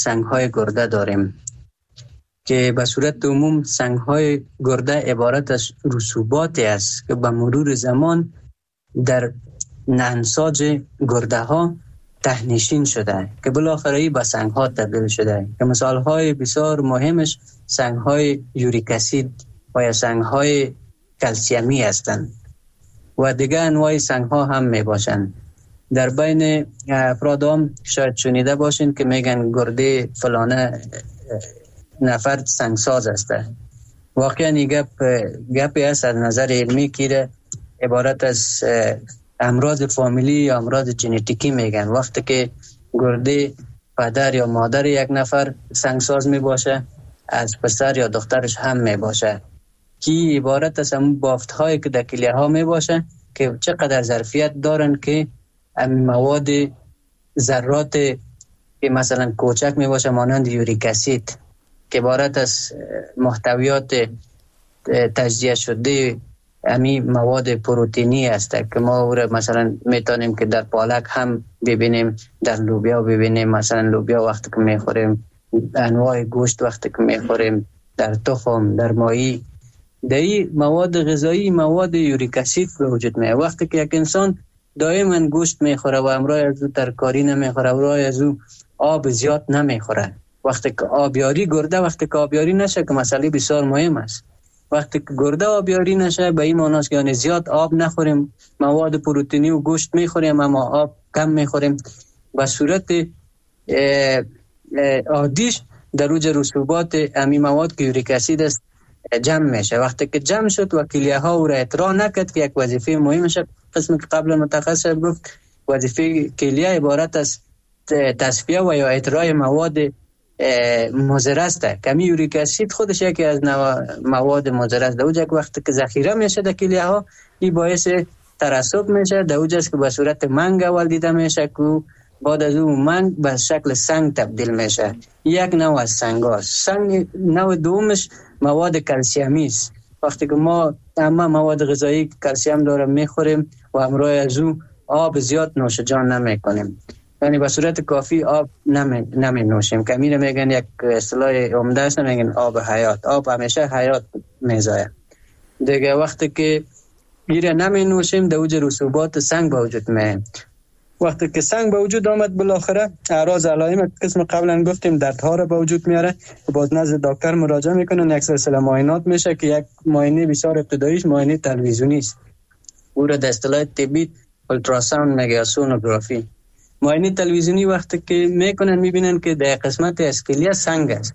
سنگ های گرده داریم که به صورت عموم سنگ های گرده عبارت از رسوباتی است که به مرور زمان در نهنساج گرده ها ته‌نشین شده که بالاخره به سنگ ها تبدیل شده که مثال های بسیار مهمش سنگ های یوریک اسید و یا سنگ های کلسیمی هستند و دیگه انواع سنگ ها هم می باشند. در بین افراد هم شاید شنیده باشین که میگن گرده فلانه نفر سنگساز است. واقعا این گپی است از نظر علمی که عبارت از امراض فامیلی یا امراض ژنتیکی میگن. وقتی که گرده پدر یا مادر یک نفر سنگساز می باشه از پسر یا دخترش هم می باشه که عبارت از همون بافت هایی که در کلیه ها می باشه که چقدر ظرفیت دارن که مواد ذرات که مثلا کوچک می باشه مانند یوریک اسید که عبارت از محتویات تجزیه شده امی مواد پروتئینی است که ما او را مثلا میتونیم که در پالک هم ببینیم، در لوبیا ببینیم، مثلا لوبیا وقتی که میخوریم، انواع گوشت وقتی که میخوریم، در تخم، در ماهی، در این مواد غذایی مواد یوریک اسید به وجود میاد. وقتی که یک انسان دائما گوشت میخوره و همراه از او ترکاری نمیخوره، همراه از او آب زیاد نمیخوره، وقتی که آبیاری گرده وقتی که آبیاری نشه که مسئله بسیار مهم است، وقتی که گرده آبیاری نشه به این معنی است که یعنی زیاد آب نخوریم، مواد پروتئینی و گوشت میخوریم اما آب کم میخوریم، به صورت عادیش در اوج رسوبات امی مواد که یوریک اسید است جمع میشه. وقتی که جمع شد و کلیه ها او را اطراح نکرد که یک وظیفه مهمش قسمی که قبل متخصص گفت وظیفه کلیه عبارت از تصفیه و یا اطراح مواد مضر است. کمی یوریک اسید خودش یکی از مواد مضر است. در اوج وقتی که ذخیره میشه در کلیه ها این باعث ترسب میشه، در اوج است که به صورت منگ اول دیده میشه که بعد از اون منگ به شکل سنگ تبدیل میشه. یک نوع از سنگ هست. سنگ نوع دومش مواد کلسیمی است. وقتی که ما همه مواد غذایی کلسیم داره میخوریم و همراه از اون آب زیاد نوش جان نمیکنیم، یعنی به صورت کافی آب نمی نوشیم که میره میگن یک اصطلاح عمده است میگن آب حیات. آب همیشه حیات میزایه دیگه. وقتی که میره نمی نوشیم در اوج رسوبات سنگ به وجود میاد. وقتی که سنگ به وجود آمد بالاخره اعراض علائم قسم قبلا گفتیم دردها را به وجود میاره، باز نزد دکتر مراجعه میکنن، یک سلسله معاینات میشه که یک معاینه بسیار ابتداییش معاینه تلویزیونی است، او را در اصطلاح طبی اولتراساوند میگه یا سونوگرافی. معاینه تلویزیونی وقتی که میکنن میبینن که در قسمت اسکلیه سنگ است.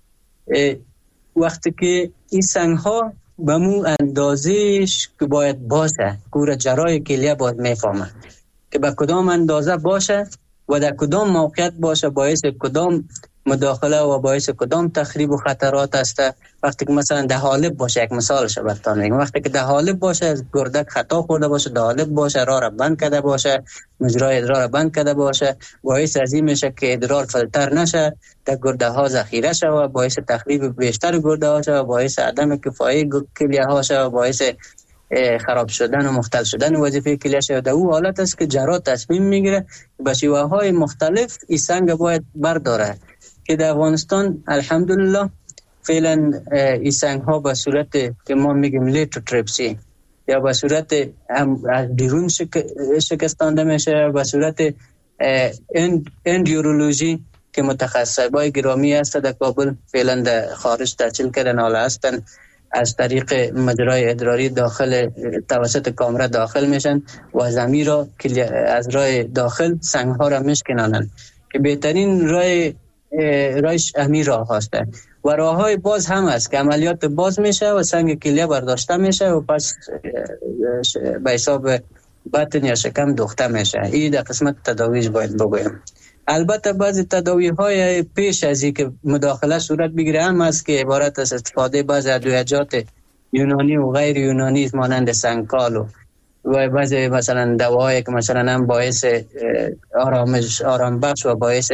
وقتی که این سنگ ها به مو اندازهش که باید باشه که او را جراح کلیه باید میفهمه که به کدام اندازه باشه و در کدام موقعیت باشه، باعث کدام مداخله و باعث کدام تخریب و خطرات است. وقتی که مثلا ده حالب باشه، یک مثالش براتون میگم، وقتی که ده حالب باشه از گردک خطا خورده باشه، ده حالب باشه راه را بند کرده باشه، مجرای ادرار را بند کرده باشه، باعث از این میشه که ادرار فلتر نشه، در گرده ها ذخیره شه و باعث تخریب بیشتر گرده ها شه و باعث عدم کفایی کلیه ها شه و باعث خراب شدن و مختل شدن وظیفه کلیه شه. در او حالت است که جراح تصمیم میگیره به شیوه های مختلف این سنگ باید برداره که در افغانستان الحمدلله فعلا این سنگ ها به صورت که ما میگیم لیتوتریپسی یا به صورت از بیرون شکستانده میشه، به صورت اندیورولوژی که متخصصای گرامی هست در کابل فعلا در خارج تحصیل کردن حالا هستن، از طریق مجرای ادراری داخل توسط کامره داخل میشن و از امیر را از راه داخل سنگ ها را میشکنانن که بهترین رایش امیر راه هسته و راه های باز هم هست که عملیات باز میشه و سنگ کلیه برداشته میشه و پس به حساب بطن یا شکم دوخته میشه. این در قسمت تداویش باید بگویم. البته بعضی تداوی های پیش از این که مداخله صورت بگیره هم است که عبارت از استفاده بعضی ادویه‌جات یونانی و غیر یونانی مانند سنگکال و بعضی مثلا دواهایی که مثلا هم باعث آرام بخش و باعث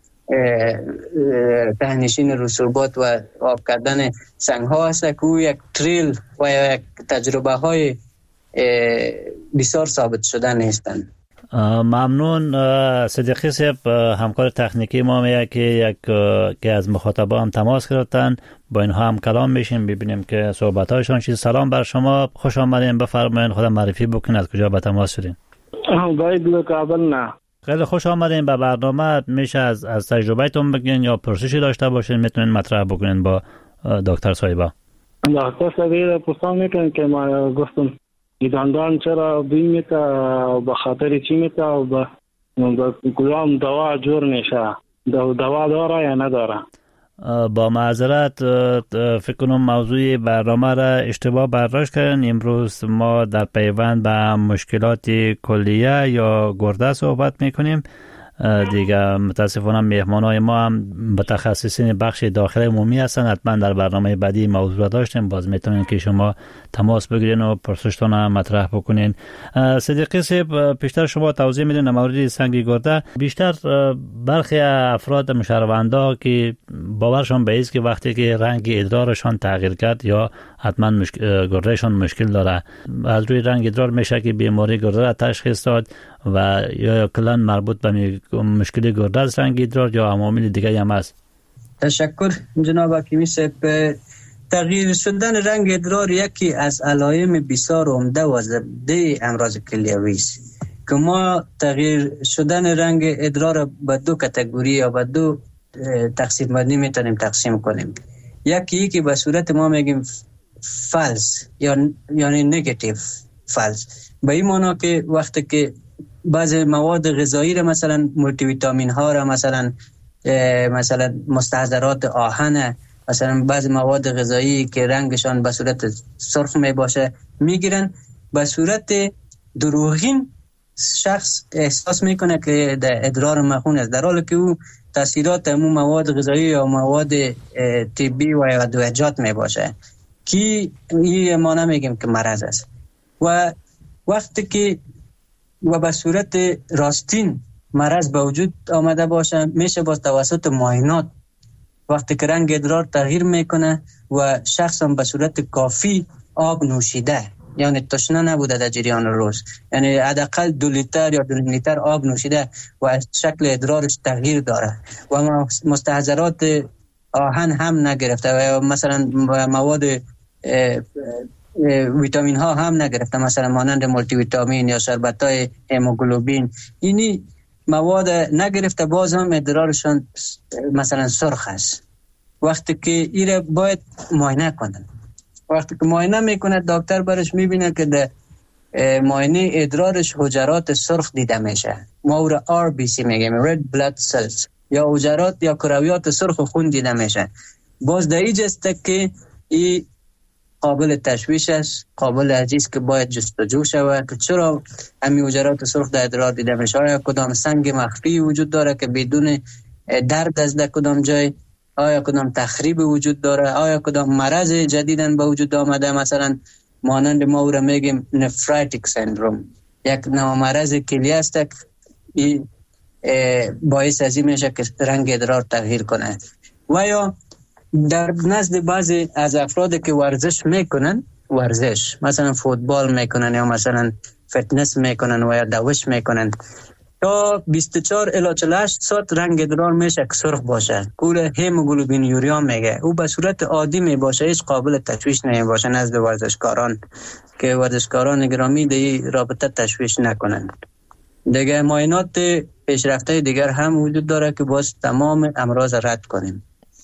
ته‌نشین رسوبات و آب کردن سنگ ها هست که او یک تریل و یک تجربه های بسیار ثابت شده نیستند. ممنون. صدیقی صاحب همکار تکنیکی ما میگه که از مخاطبا هم تماس گرفتن، با اینها هم کلام میشیم ببینیم که صحبتاشون چیز. سلام بر شما، خوش آمدین، بفرمایید خودم معرفی بکنید، از کجا به تماس شدین؟ باید کابل. نه خیلی خوش آمدین به برنامه. میشه از تجربهتون بگین یا پرسشی داشته باشین میتونین مطرح بکنین با دکتر صاحبا. دکتر صاحب پرسان میکنن که ما گفتم دندان چرا بین میته، به خاطر چی میته و به کدام دوا جور میشه، دوا داره یا نداره؟ با معذرت فکر کنم موضوع برنامه را اشتباه برداشت کردن. امروز ما در پیوند به مشکلات کلیه یا گرده صحبت میکنیم دیگه. متاسفانه مهمانای ما هم متخصصین بخش داخل عمومی هستن، حتما در برنامه بعدی موضوع داشتیم، باز میتونین که شما تماس بگیرین و پرسشتون مطرح بکنین. صدیقی صاحب پیشتر شما توضیح میدین در مورد سنگ گرده. بیشتر برخی افراد مشهروندا که باورشون به است که وقتی که رنگ ادرارشان تغییر کرد یا حتما گردهشان مشکل داره، از روی رنگ ادرار میشه که بیماری گرده را تشخیص داد و یا کلا مربوط به مشکل گرده از رنگ ادرار یا عوامل دیگه هم است. تشکر جناب حکیمی صاحب. تغییر شدن رنگ ادرار یکی از علائم بسیار عمده و زبده امراض کلیوی است که ما تغییر شدن رنگ ادرار به دو کاتگوری یا به دو تقسیم بندی میتونیم تقسیم کنیم. یکی که به صورت ما میگیم فالس یعنی نگاتیو فالس، به این معنی که وقتی که بعض مواد غذایی را مثلا مولتی ویتامین ها را مثلا مستحضرات آهن، مثلا بعض مواد غذایی که رنگشان به صورت سرخ می باشه میگیرن، به صورت دروغین شخص احساس میکنه که در ادرار مخون است، در حالی که او تاثیرات امون مواد غذایی یا مواد طبی و ادویجات می باشه که این ما نمیگیم که مرض است. و وقتی که و به صورت راستین مرض به وجود آمده باشه، میشه با توسط معاینات وقتی که رنگ ادرار تغییر میکنه و شخص هم به صورت کافی آب نوشیده، یعنی تشنه نبوده در جریان روز، یعنی حداقل 2 لیتر یا 2 لیتر آب نوشیده و شکل ادرارش تغییر داره و مستحضرات آهن هم نگرفته و مثلا مواد ویتامین ها هم نگرفته، مثلا مانند مولتی ویتامین یا شربت های هموگلوبین، اینی مواد نگرفته، باز هم ادرارشان مثلا سرخ است. وقتی که ایره باید معاینه کنن، وقتی که معاینه میکنه دکتر برش میبینه که در معاینه ادرارش حجرات سرخ دیده میشه، ما او را RBC میگیم Red Blood Cells، یا حجرات یا کرویات سرخ خون دیده میشه. باز در اینجاست که این قابل تشویش است، قابل عزیز که باید جستجو شود که چرا همین حجرات سرخ در ادرار دیده میشه. آیا کدام سنگ مخفی وجود داره که بدون درد از در کدام جای، آیا کدام تخریب وجود داره، آیا کدام مرض جدیدن به وجود آمده، مثلا مانند ما او را میگیم نفرایتیک سندروم، یک نوع مرض کلیه است که باعث از این میشه که رنگ ادرار تغییر کنه. و یا در نزد بعضی از افراد که ورزش میکنن، مثلا فوتبال میکنن یا مثلا فتنس میکنن و یا دوش میکنن، تا 24 الی 48 ساعت رنگ ادرار میشه که سرخ باشه، کول هموگلوبین یوریا میگه، او به صورت عادی میباشه، هیچ قابل تشویش نمیباشه نزد ورزشکاران که ورزشکاران گرامی در رابطه تشویش نکنن. دیگه معاینات پیشرفته دیگر هم وجود داره که باز تمام امراض رد کنیم.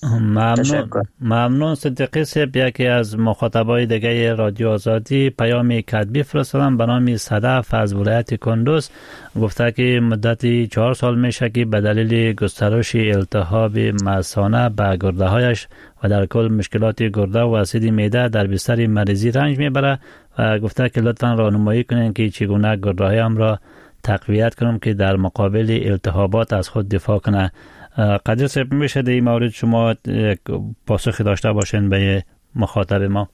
ممنون صدیقی صاحب. یکی از مخاطبای دیگه رادیو آزادی پیامی کتبی فرستادن به نام صدف از ولایت کندوز، گفته که مدتی 4 سال میشه که به دلیل گسترش التهاب مثانه به گرده هایش و در کل مشکلات گرده و اسید معده در بستر مریضی رنج میبره و گفته که لطفا راهنمایی کنین که چگونه گرده هایم را تقویت کنم که در مقابل التهابات از خود دفاع کنه. قدیر صاحب میشه در این مورد شما پاسخی داشته باشین به مخاطب ما؟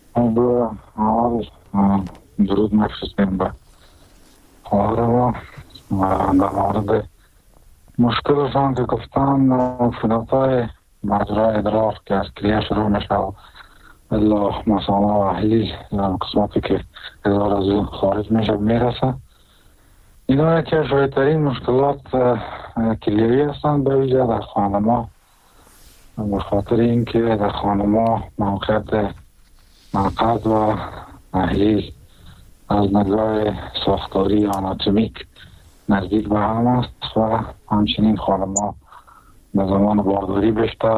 درود مخصوصیم به خواهر ما در مورد مشکلشان که گفتن فلوتای مجرای ادرار که از کلیه شروع میشه و الا مسانه و حلیز قسمتی که ادرار از اون خارج میشه میرسه اینا یکی از شایدترین مشکلات کلیوی هستند به ویژه در خانه‌ها، به خاطر اینکه در خانه‌ها موقعیت مقعد و ناحیه از نگاه ساختاری آناتومیک نزدیک به هم است و همچنین خانه‌ها به زمان بارداری بیشتر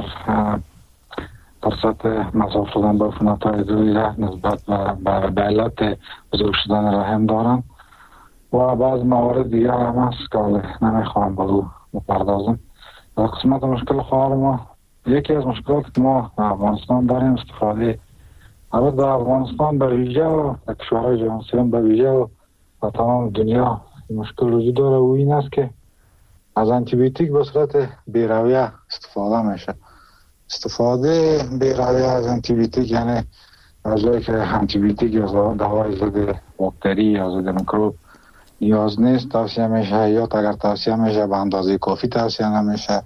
فرصت مصاف شدن با عفونت‌های دویره نسبت به علت بزرگ شدن رحم دارند و بعض موارد دیگر هم هست که نمیخواهم به او بپردازم. در قسمت مشکل خواهر ما، یکی از مشکلاتی که ما در افغانستان داریم استفاده، البته در افغانستان به ویژه و در کشورهای جهان سوم به ویژه و تمام دنیا این مشکل وجود داره و این است که از انتیبیوتیک به صورت بی‌رویه استفاده میشه. استفاده بی‌رویه از انتیبیوتیک یعنی از جایی که انتیبیوتیک یا دوای ضد باکتری یا ضد میکروب نیاز نیست توصیه میشه، یا اگر توصیه میشه به اندازه کافی توصیه نمیشه.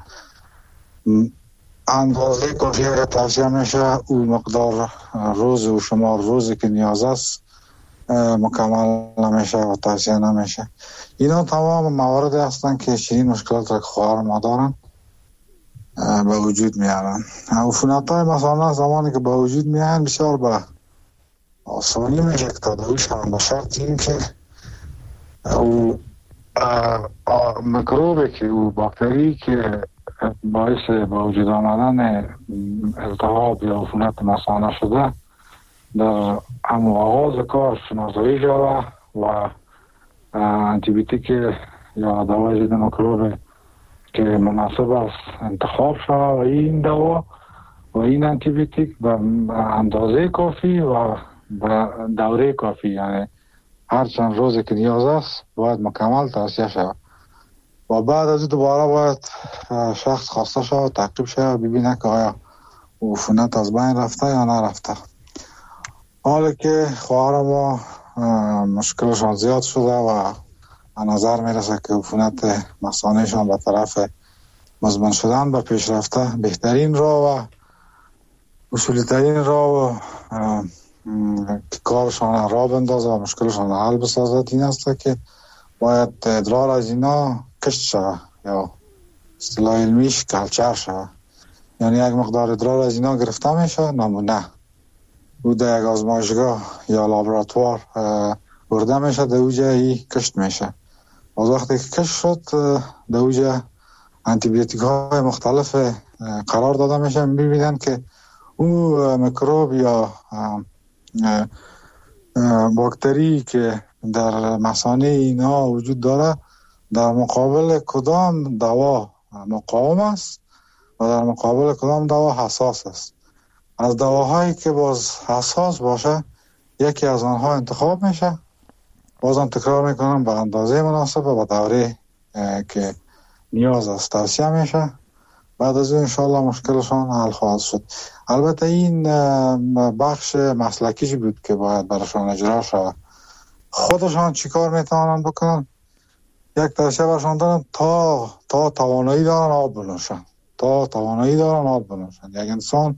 اندازه کافی اگر توصیه میشه او مقدار روز و شمار روزی که نیاز است مکمل نمیشه و توصیه نمیشه. اینا تمام موارد هستن که چنین مشکلات را که خواهر ما دارن به وجود میارن. عفونت‌های مثلا زمانی که به وجود میان بسیار به آسانی میشه که تداویش هم، به شرط این که او میکروبی که او باکتری که باعث به وجود آمدن التهاب یا عفونت مثانه شده در همون آغاز کار شناسایی شده و انتیبیوتیک یا دوای ضد میکروب که مناسب است انتخاب شده و این دوا و این انتیبیوتیک به اندازه کافی و به دوره کافی، یعنی هر چند روزی که نیاز است باید مکمل توصیه شود و بعد از دوباره باید شخص خواسته شود تعقیب شود ببینه که آیا عفونت از بین رفته یا نرفته. حالا که خواهر ما مشکلشان زیاد شده و به نظر میرسه که عفونت مثانهشان به طرف مزمن شدن به پیش رفته، بهترین راه و اصولی ترین راه که کارشان را بندازه و مشکلشان حل بسازد این است که باید ادرار از اینا کشت شود یا اصطلاح علمیش کلچر شود، یعنی یک مقدار ادرار از اینا گرفته میشه، نمونه او در یک آزمایشگاه یا لابراتوار برده میشه، در اوجه ای کشت میشه. از وقتی که کشت شد در اوجه انتیبیوتیک های مختلف قرار داده میشه، میبینن که او میکروب یا باکتری که در مثانه اینا وجود داره در مقابل کدام دوا مقاوم است و در مقابل کدام دوا حساس است. از دواهایی که باز حساس باشه یکی از آنها انتخاب میشه، بازم تکرار میکنم به اندازه مناسب و به دوره که نیاز است توصیه میشه. بعد از این انشاءالله مشکلشان حل خواهد شد. البته این بخش مسلکیش بود که باید برشان اجرا شود. خودشان چیکار میتوانند بکنن؟ یک توصیه برشان دارن تا توانایی دارن آب بنوشن، یک انسان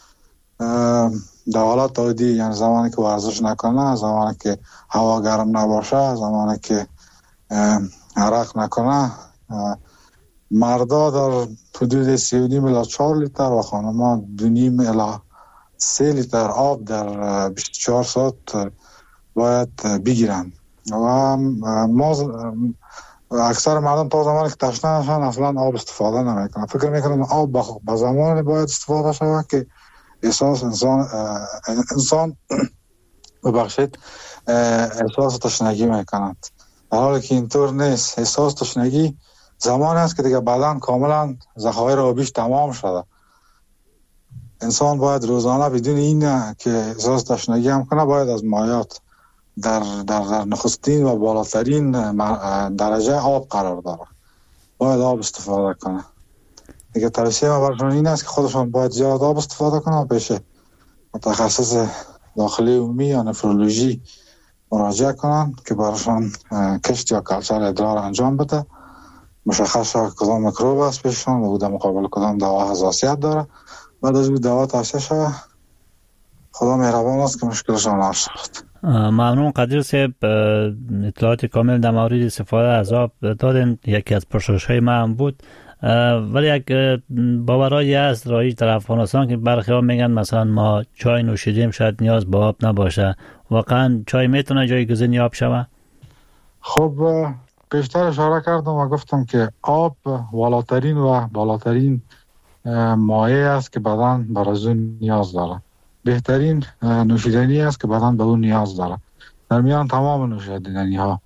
در حالت عادی، یعنی زمانی که ورزش نکنه، زمانی که هوا گرم نباشه، زمانی که عرق نکنه، مردا در حدود 3.5 الی 4 لیتر و خانما 2.5 الی 3 لیتر آب در 24 ساعت باید بگیرن و ما اکثر مردم تا زمانی که تشنه نشن اصلا آب استفاده نمیکنن. فکر میکنن آب به زمانی باید استفاده شود که احساس انسان ببخشید احساس تشنگی میکنند، در حالی که اینطور نیست. احساس تشنگی زمان است که دیگه بدن کاملا ذخایر آبیش تمام شده. انسان باید روزانه بدون این که احساس تشنگی هم کنه باید از مایات در نخستین و بالاترین درجه آب قرار داره، باید آب استفاده کنه. دیگه توصیه ما برشون این است که خودشون باید زیاد آب استفاده کنه و پیش متخصص داخلی عمومی یا نفرولوژی مراجعه کنن که برشون کشت یا کلچر ادرار انجام بده، مشخص شد کدام میکروب است پیششون و در مقابل کدام دوا حساسیت داره. بعد از دوا توصیه شد. خدا مهربان است که مشکلشان حل شد. ممنون قدیر صاحب، اطلاعات کامل در مورد استفاده از آب دادن. یکی از پرسش‌های من هم بود، ولی یک باورایی هست رای در افغانستان که برخی ها میگن مثلا ما چای نوشیدیم شاید نیاز به آب نباشه. واقعا چای میتونه جایگزین آب شود؟ خب پیشتر اشاره کردم و گفتم که آب والاترین و بالاترین مایع است که بدن بر از اون نیاز داره. بهترین نوشیدنی است که بدن به اون نیاز داره در میان تمام نوشیدنی ها.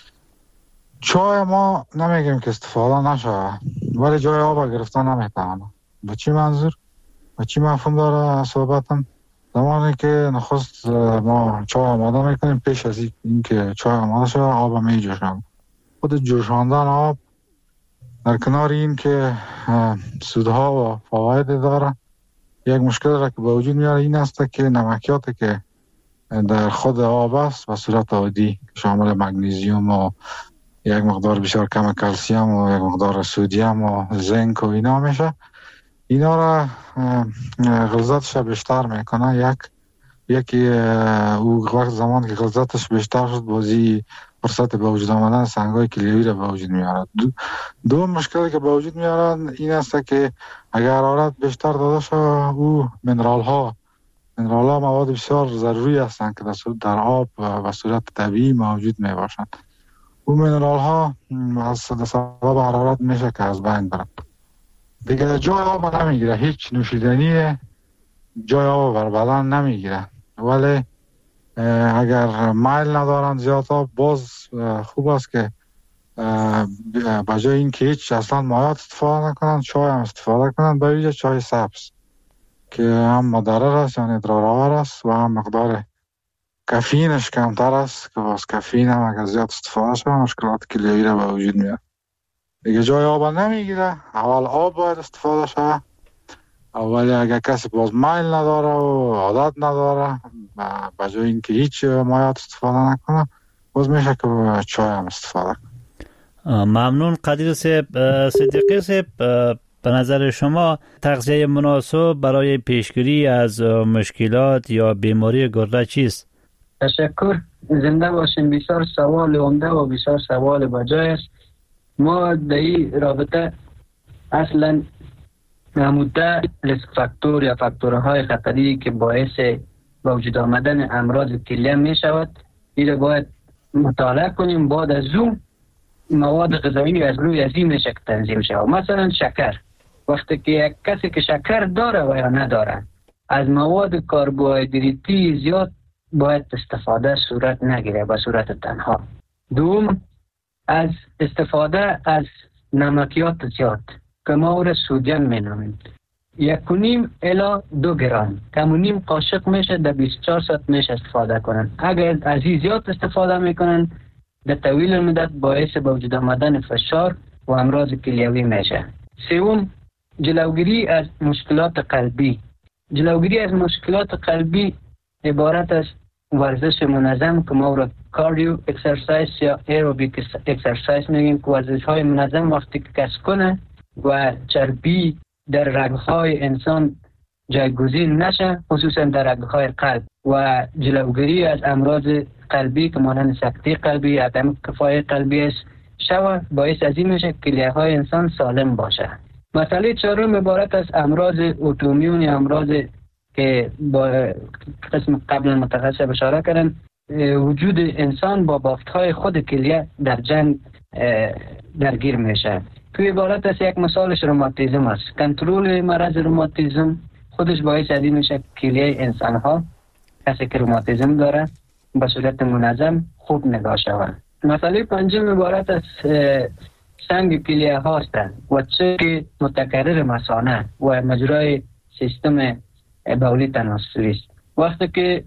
چای ما نمیگیم که استفاده نشه، ولی جای آب گرفتن نمیتونه. به چی منظور؟ به چی مفهوم داره صحبتم؟ زمانی که نخست ما چای آماده میکنیم، پیش از این که چای آماده شده آب می جوشانیم. خود جوشاندن آب در کنار این که سودها و فواید داره، یک مشکل را که به وجود میاره این است که نمکیاتی که در خود آب است به صورت عادی شامل مگنیزیم و یک مقدار بسیار کم کلسیم و یک مقدار سودیم و زنک و اینا میشه، اینا را غلظتش بیشتر میکنه. یکی او وقت زمان که غلظتش بیشتر شد بازی فرصت به وجود آمدن سنگای کلیویی را به وجود میاره. دو مشکلی که به وجود میارن این است که اگر حرارت بیشتر داده شد او منرال ها مواد بسیار ضروری هستند که در آب به صورت طبیعی موجود می باشند. او منرال ها از سبب حرارت میشه که از بین برند. دیگه جای آب نمیگیره، هیچ نوشیدنی جای آب بر بدن نمیگیره. ولی اگر میل ندارن زیاد آب، باز خوب است که بجای این که هیچ اصلا مایات استفاده نکنن، چای هم استفاده کنن، به ویژه چای سبز که هم مضر است یعنی ضررآور است و هم مقدار کافئینش کمتر است که باز کافئین هم اگر زیاد استفاده شد مشکلات کلیویی را به وجود میاره. دیگه جای آب نمیگیره، اول آب باید استفاده شد. ولی اگر کسی باز میل نداره و عادت نداره بجای این که هیچ مایات استفاده نکنه، باز میشه که چای هم استفاده کنه. ممنون قدیر صاحب. صدیقی صاحب، به نظر شما تغذیه مناسب برای پیشگیری از مشکلات یا بیماری گرده چیست؟ تشکر، زنده باشین. بسیار سوال عمده و بسیار سوال بجای است. ما در این رابطه اصلا نموده ریسک فاکتور یا فاکتورهای خطری که باعث به وجود آمدن امراض کلیه می شود این باید مطالعه کنیم. بعد از اون مواد غذایی از روی از این میشه که تنظیم شود. مثلا شکر، وقتی که یک کسی که شکر داره و یا نداره، از مواد کربوهیدراتی زیاد باید استفاده صورت نگیره به صورت تنها. دوم، از استفاده از نمکیات زیاد که ما او را سودیم می نامیم، 1.5 الی 2 گرم کمونیم قاشق میشه در 24 ساعت میشه استفاده کنن. اگر از این زیاد استفاده میکنن در طویل مدت باعث به وجود آمدن فشار و امراض کلیوی میشه. سوم، جلوگیری از مشکلات قلبی. جلوگیری از مشکلات قلبی عبارت از ورزش منظم که ما را کاردیو اکسرسایز یا ایروبیک اکسرسایز میگیم، که ورزش های منظم وقتی که کس کنه و چربی در رگهای انسان جایگزین نشه، خصوصا در رگهای قلب، و جلوگیری از امراض قلبی که مانند سکته قلبی، عدم کفای قلبی است شود، باعث از این میشه که کلیه های انسان سالم باشه. مسئله چهارم عبارت از امراض اتومیون، امراض که با قسم قبل متخصص اشاره کردن، وجود انسان با بافت‌های خود کلیه در جنگ درگیر میشه. توی عبارت از یک مثالش روماتیسم است. کنترل مرض روماتیسم خودش باعث از این میشه که کلیه انسان ها، کسی که روماتیسم داره، به صورت منظم خوب نگاه شود. مسئله پنجم عبارت از سنگ کلیه هاست و چه متکرر مثانه و مجرای سیستم بولی تناسلی است. وقتی که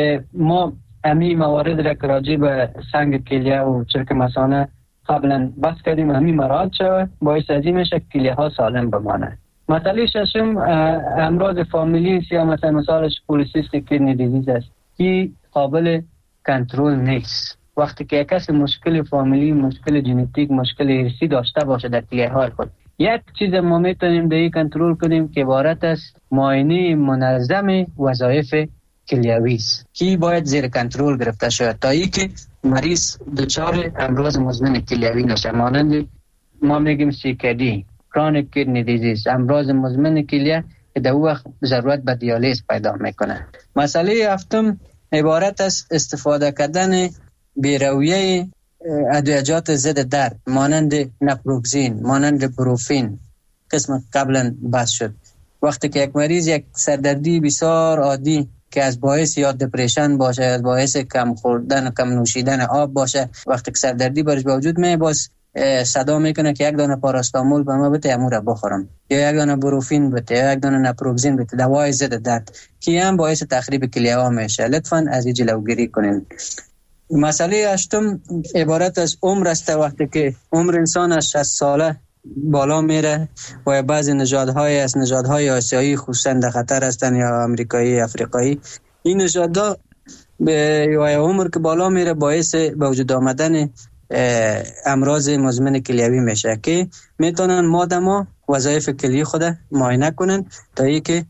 ما امی موارد را که راجع به سنگ کلیه و چرک مثانه قبلا بحث کردیم، همین مراحل شود، باعث از این میشه کلیه ها سالم بمانه. مسئله ششم امراض فامیلی یا مثالش پولیسیستیک کدنی دیزیز است. این قابل کنترل نیست. وقتی که کسی مشکل فامیلی، مشکل ژنتیک، مشکل ارثی داشته باشه در کلیه های خود، یک چیز ما میتونیم در این کنترل کنیم که عبارت است معاینه منظم وظایف کلیوی است که باید زیر کنترل گرفته شود تا اینکه مریض دچار امراض مزمن کلیوی نشه، مانند ما میگیم CKD کرونیک کدنی دیزیز، امراض مزمن کلیه که در وقت ضرورت به دیالیز پیدا میکنه. مسئله هفتم عبارت از استفاده کردن بیرویه ادویجات ضد درد مانند نپروکسین، مانند بروفین، قسم قبلا بحث شد. وقتی که یک مریض یک سردردی بسیار عادی که از باعث یا دپرشن باشه، از باعث کم خوردن و کم نوشیدن آب باشه، وقتی که سردردی برش به وجود میاد باز صدا میکنه که یک دانه پاراستامول به ما بده امور بخورم، یا یک دانه بروفین بده، یا یک دانه نپروکسین بده، دوای ضد درد که هم باعث تخریب کلیه ها میشه. لطفاً از این جلوگیری کنین. مسئله هشتم عبارت از عمر است. وقتی که عمر انسان از 60 ساله بالا میره و بعضی نژادهای از نژادهای آسیایی خصوصا در خطر هستن یا امریکایی افریقایی، این نژادها به عمر که بالا میره باعث به وجود آمدن امراض مزمن کلیوی میشه که میتونن مادما وظایف کلیه خود معاینه کنن تا اینکه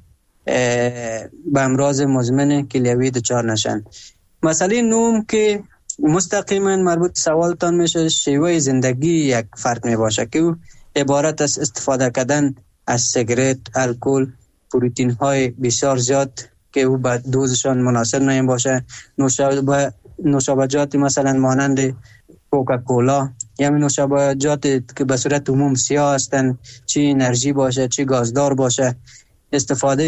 به امراض مزمن کلیوی دچار نشن. مسئله نوم که مستقیما مربوط سوالتان میشه، شیوه زندگی یک فرد میباشه که او عبارت از استفاده کردن از سیگرت، الکل، پروتئین های بسیار زیاد که او به دوزشان مناسب نمی باشه، نوشابجات مثلا مانند کوکاکولا یا نوشابجات که به صورت عموم سیاه هستند، چی انرژی باشه چی گازدار باشه، استفاده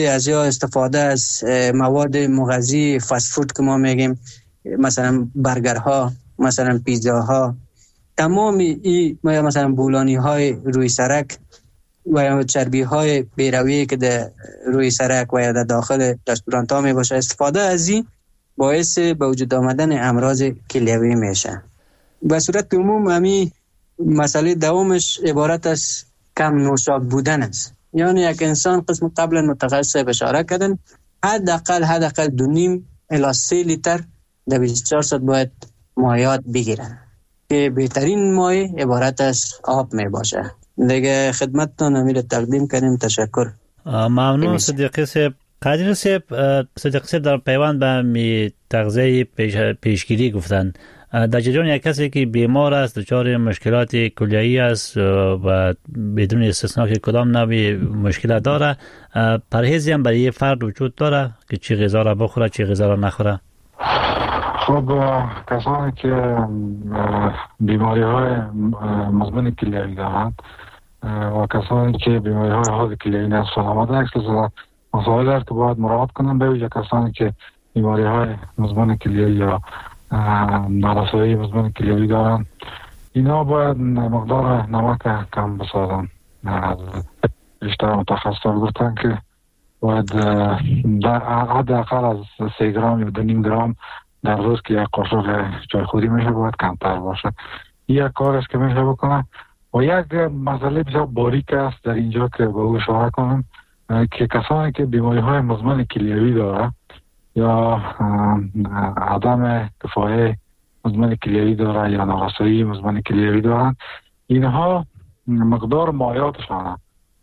از مواد مغذی فست فود که ما میگیم مثلا برگرها، مثلا پیزاها، تمام این مثلا بولانی های روی سرک و چربی های بیرویه که در روی سرک و یا در داخل رستورانت ها می باشه، استفاده از این باعث به وجود آمدن امراض کلیوی میشه. به صورت عموم همی مسئله دومش عبارت از کم نوشابه بودن است. یعنی یک انسان قسم قبلا متخصص اشاره کردن حداقل 2.5 الی 3 لیتر در 24 ساعت باید مایعات بگیرن که بهترین مایع عبارت از آب می باشه. دیگه خدمتتون امیر تقدیم کنیم. تشکر. ممنون صدیقی صاحب. قادر صاحب، صدیقی صاحب در پیوند به می تغذیه پیشگیری گفتن در جریان یک کسی که بیمار است، دچار مشکلات کلیه‌ای است و بدون استثنا که کدام نوع مشکل داره، پرهیزی هم برای فرد وجود داره که چی غذا را بخوره چی غذا را نخوره؟ خب کسانی که بیماری های مزمن کلیوی دارند و کسانی که بیماری های حاد کلیوی نصف آمده اکثر مسائل است که باید مراعات کنند، به ویژه کسانی که بیماری های مزمن کلیوی یا نارسایی مزمن کلیوی دارند، اینا باید مقدار نمک کم بسازن. بیشتر متخصصان گفتن که باید حداقل از 3 گرم یا 2.5 گرم در روز که یک قاشق چای خوری میشه باید کمتر باشه. یک کار است که میشه بکنه. و یک مسئله بسیار باریک است در اینجا که به او اشاره کنم که کسانی که بیماری های مزمن کلیوی داره یا عدم کفایه مزمن کلیوی داره یا نارسایی مزمن کلیوی دارن، اینها مقدار مایعاتشان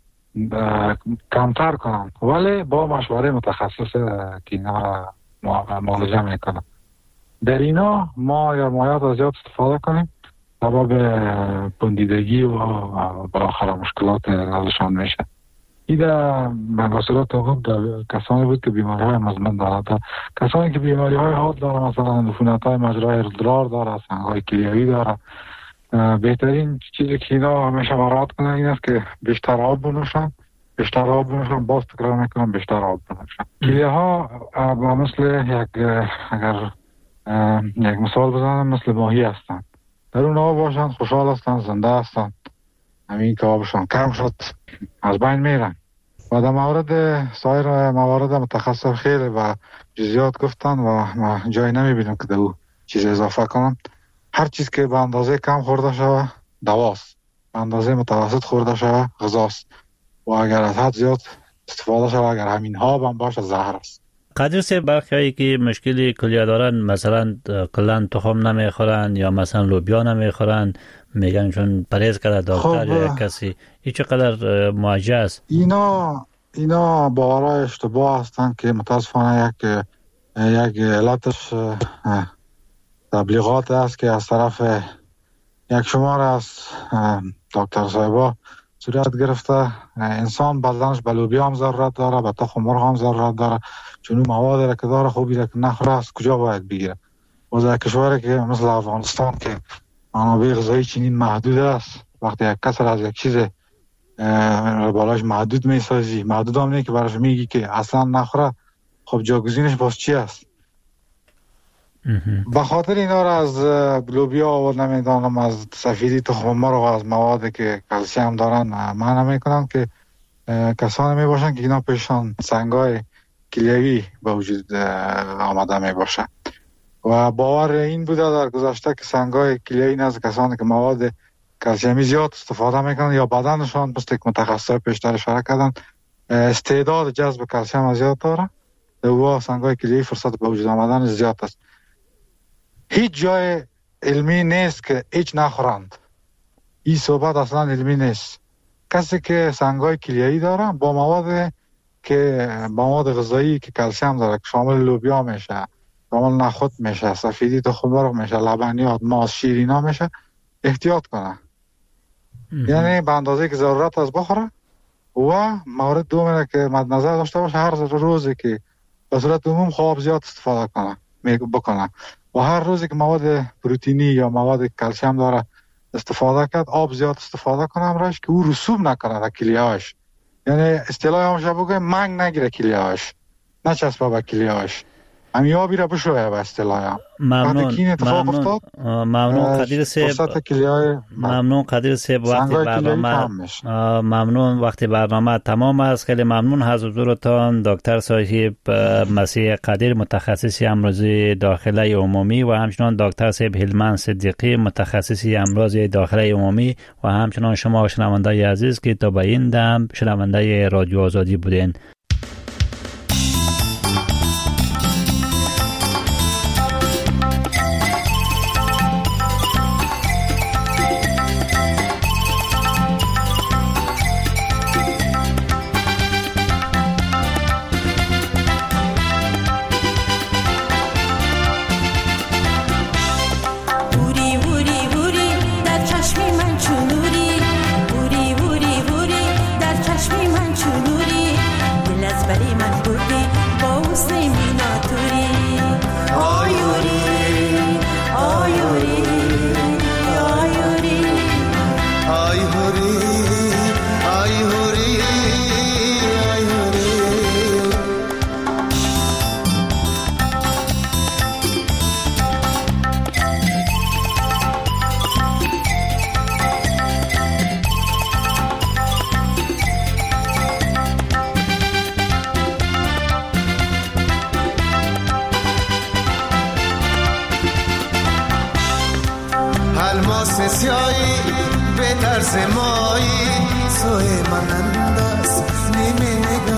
کمتر کنن، ولی با مشوره متخصص که اینا معالجه میکنن. در اینا ما یا مایعات از زیاد استفاده کنیم سبب بندیدگی و بالاخره مشکلات ازشان میشه. این در مناسبات خوب کسانی بود که بیماری های مزمن دارند. کسانی که بیماری های حاد دارند، مثلا عفونت های مجرای ادرار دارند، سنگ های کلیوی دارند، بهترین چیزی که اینا همیشه مراعات کنن این است که بیشتر آب بنوشن. باز تکرار میکنم بیشتر آب بنوشن. کلیه ها مثل اگر یک مثال بزنم مثل ماهی هستن، در اون آب باشن خوشحال هستن، زنده هستن. همین که آبشان کم شد از بین میرن. و در مورد سایر موارد متخصص خیلی و جزئیات گفتن و ما جای نمیبینم که در او چیز اضافه کنم. هر چیز که به اندازه کم خورده شود دواست، به اندازه متوسط خورده شود غذاست و اگر از حد زیاد استفاده شود اگر همین ها هم باشه زهر است. قادر صاحب، برخی که مشکلی کلیه دارن مثلا کلا تخم نمیخورن یا مثلا لوبیا نمیخورن، میگن چون پرهیز کرده دکتر یا کسی، این چقدر معجزه است؟ اینا باورهای اشتباه هستند که متاسفانه یک یک علتش تبلیغات است که از طرف یک شمار از دکتر صاحبا صورت گرفته. انسان بدنش به لوبیا هم ضرورت داره، به تخم مرغ هم ضرورت داره، چون مواد را که داره خوبی را که نخوره از کجا باید بگیره؟ و در کشوری که مثل افغانستان که منابع غذایی چنین محدود است، وقتی یک کس از یک چیز بالاش محدود میسازی، محدود هم نه که براش میگی که اصلا نخوره، خب جاگزینش باز چی است؟ به خاطر اینا را از لوبیا و نمیدانم از سفیدی تخم مرغ و از مواد که کلسیم دارن من نمیکنم که کسانی میباشن که اینا پیشان سنگای کلیوی به وجود آمده میباشه و باور این بوده در گذشته که سنگای کلیوی نزد کسانی که مواد کلسیمی زیاد استفاده میکنن یا بدنشان مثل که متخصصای پیشتر اشاره کردن استعداد جذب کلسیم زیاد داره و سنگای کلیوی فرصت به وجود آمدن زیاد است. هیچ جای علمی نیست که هیچ نخورند. این صحبت اصلا علمی نیست. کسی که سنگای کلیه‌ای داره با مواد غذایی که کلسیم داره که شامل لوبیا میشه، شامل نخود میشه، سفیدی تخم مرغ میشه، لبنیات، ماست، شیر اینا میشه، احتیاط کنه. یعنی به اندازه که ضرورت است بخوره و مورد دوم که مد نظر داشته باشه هر روزی که به صورت عموم خواب زیاد استفاده بکنه و هر روزی که مواد پروتئینی یا مواد کلسیم داره استفاده کرد آب زیاد استفاده کنه امرش که او رسوب نکنه در کلیه‌اش. یعنی اصطلاح همش بگه منگ نگیره کلیه‌اش، نچسبه به کلیه‌اش، همین آبی را بشویه به اصطلاح. ممنون قدیر صاحب وقتی برنامه تمام است. خیلی ممنون از حضورتان دکتر صاحب مسیح قدیر متخصص امراض داخله عمومی و همچنان دکتر صاحب هلمند صدیقی متخصص امراض داخله عمومی و همچنان شما شنوندای عزیز که تا به این دم شنوندای رادیو آزادی بودین. به طرز مایی سوی من انداز نیمه نگاه